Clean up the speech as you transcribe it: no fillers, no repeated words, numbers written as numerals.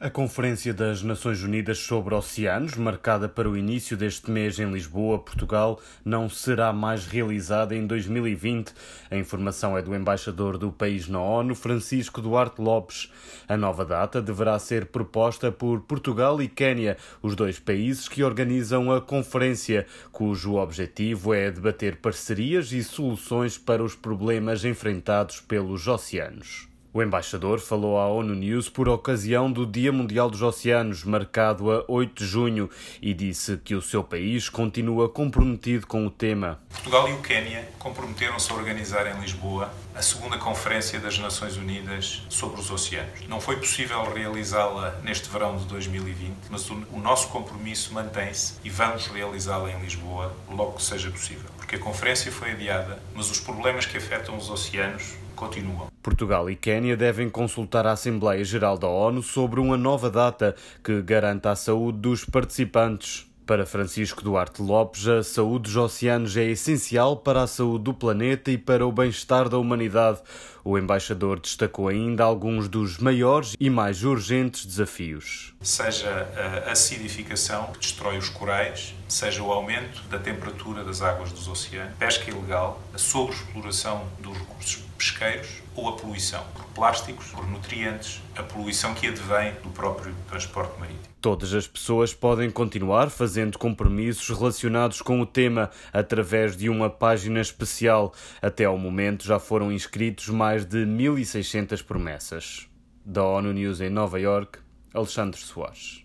A Conferência das Nações Unidas sobre Oceanos, marcada para o início deste mês em Lisboa, Portugal, não será mais realizada em 2020. A informação é do embaixador do país na ONU, Francisco Duarte Lopes. A nova data deverá ser proposta por Portugal e Quénia, os dois países que organizam a conferência, cujo objetivo é debater parcerias e soluções para os problemas enfrentados pelos oceanos. O embaixador falou à ONU News por ocasião do Dia Mundial dos Oceanos, marcado a 8 de junho, e disse que o seu país continua comprometido com o tema. Portugal e o Quénia comprometeram-se a organizar em Lisboa a segunda Conferência das Nações Unidas sobre os Oceanos. Não foi possível realizá-la neste verão de 2020, mas o nosso compromisso mantém-se e vamos realizá-la em Lisboa logo que seja possível. Porque a conferência foi adiada, mas os problemas que afetam os oceanos continuam. Portugal e Quénia devem consultar a Assembleia Geral da ONU sobre uma nova data que garanta a saúde dos participantes. Para Francisco Duarte Lopes, a saúde dos oceanos é essencial para a saúde do planeta e para o bem-estar da humanidade. O embaixador destacou ainda alguns dos maiores e mais urgentes desafios. Seja a acidificação que destrói os corais, seja o aumento da temperatura das águas dos oceanos, pesca ilegal, a sobreexploração dos recursos pesqueiros ou a poluição por plásticos, por nutrientes, a poluição que advém do próprio transporte marítimo. Todas as pessoas podem continuar fazendo compromissos relacionados com o tema através de uma página especial. Até ao momento já foram inscritos mais de 1.600 promessas. Da ONU News em Nova Iorque, Alexandre Soares.